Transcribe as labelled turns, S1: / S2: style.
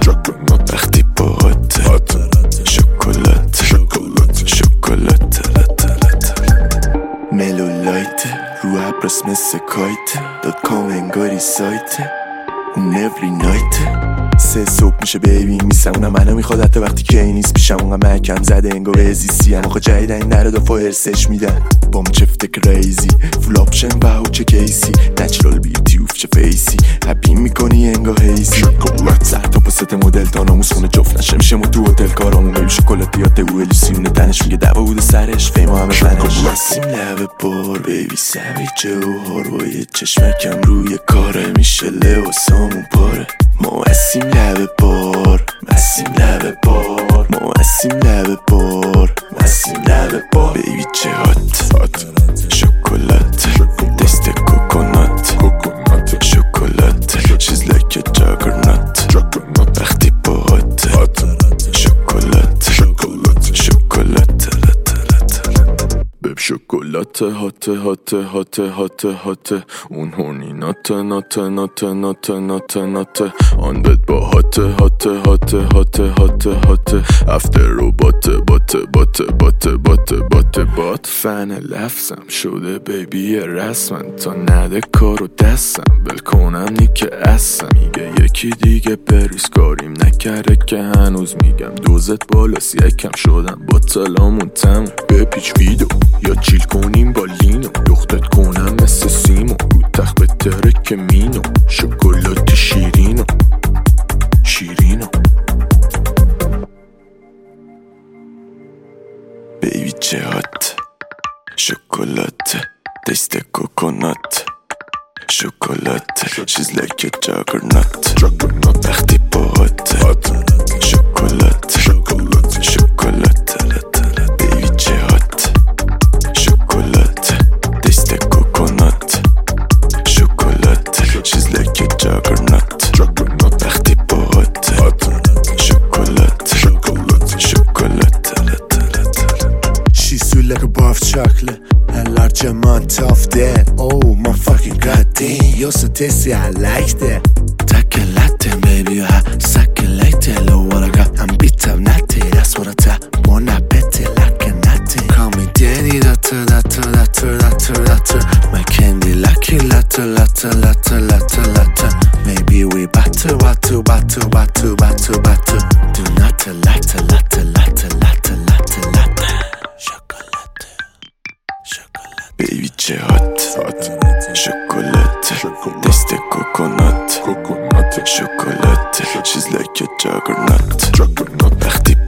S1: وقتی باهات شکلات شکلات ملولایت رو ابرس مثل کایت .com انگاری سایت اون every night 3 صبح میشه بیبی نیستم اونم منو میخواد حتی وقتی که این نیست پیشم اونقا محکم زده انگار ازیسی هم آقا جدیدن این نرد و فرسش میدن با چفت کریزی فول آپشن و چه کیسی نچرال بیوتی اوف چه فیسی هپی میکنی انگار هیزی سر تا پست مدل تا ناموس خونه جفت نشه میشه ما تو هتل کارامون میبی شکلات یاده و الیسیونه تنش میگه دوا بوده سرش فیما همه زنش نسیم لبه بار بیبی سویجه و هاروی چشمکم روی کاره میشه لباسامون پاره ما اسیم لبه بار مسیم لبه بار ما اسیم لبه بار مسیم لبه بار بیبی چه هات شکلات دست کوکونات شکلات she's like a juggernaut وقتی باهات شکلات شکلات بب شکلات هات هات هات هات هات اون هونی نات نات نات نات نات نات آن بد با هات هات هات هات هات هات افتر رو بات بات بات بات بات بات بات فن لفظم شده بیبی رسمن تا نده کارو دستم بل کنم نیکه اسم میگه یکی دیگه بریز کاریم نکرده که هنوز میگم دوزت بالاست یکم شدم با تلامون تموم بپیچ ویدو یا چیل کنیم با لینو دختت کنم مثل سیمو رو تخت بهتره که مینو شکلات شیرینو بیبی چه هات شکلات دست کوکونات شکلات she's like a juggernaut وقتی باهات شکلات شکلات بیبی چه هات شکلات دست کوکونات شکلات she's like a juggernaut وقتی باهات شکلات شکلات
S2: She's sweet like a bar of chocolate and large amount of that. Oh my fucking goddamn, you're so tasty, I like that. Take a latte, baby, you hot, suck it like that. Look what I got, I'm beat up, natty. That's what I tell. Bon appetit, like a natty. Call me daddy, latte, latte, latte, latte, latte. My candy, lucky, latte, latte, latte, latte, latte. Maybe we battle, battle, battle, battle, battle, battle. Do not latte, latte, latte, latte, latte, latte.
S1: بیبی چه هات شکلات دست کوکونات شکلات she's like a juggernaut وقتی